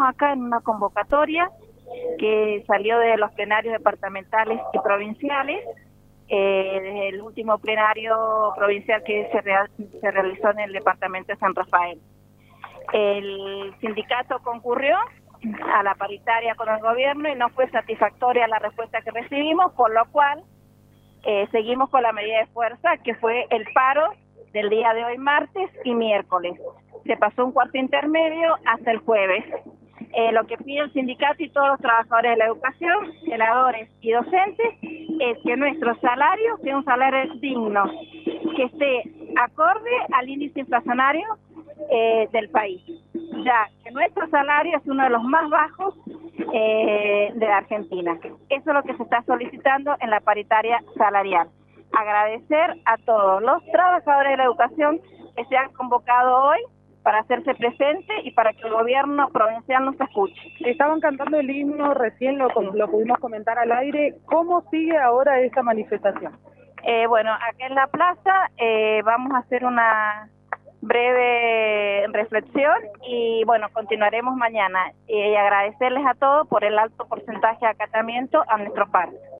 acá en una convocatoria que salió de los plenarios departamentales y provinciales, desde el último plenario provincial que se realizó en el departamento de San Rafael. El sindicato concurrió a la paritaria con el gobierno y no fue satisfactoria la respuesta que recibimos, por lo cual seguimos con la medida de fuerza, que fue el paro del día de hoy, martes y miércoles. Se pasó un cuarto intermedio hasta el jueves. Lo que pide el sindicato y todos los trabajadores de la educación, celadores y docentes, es que nuestro salario sea un salario digno, que esté acorde al índice inflacionario del país, ya que nuestro salario es uno de los más bajos de la Argentina. Eso es lo que se está solicitando en la paritaria salarial. Agradecer a todos los trabajadores de la educación que se han convocado hoy para hacerse presente y para que el gobierno provincial nos escuche. Estaban cantando el himno, recién lo pudimos comentar al aire. ¿Cómo sigue ahora esta manifestación? Bueno, acá en la plaza vamos a hacer una breve reflexión y bueno, continuaremos mañana. Y agradecerles a todos por el alto porcentaje de acatamiento a nuestro paro.